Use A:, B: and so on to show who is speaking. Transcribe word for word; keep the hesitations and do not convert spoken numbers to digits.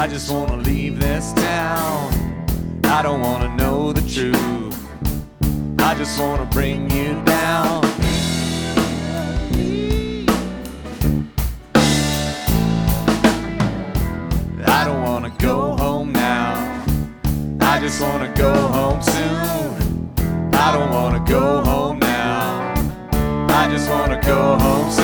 A: I just wanna leave this town. I don't wanna know the truth. I just wanna bring you down. I don't wanna go home now. I just wanna go home soon. I don't wanna go home now. I just wanna go home soon.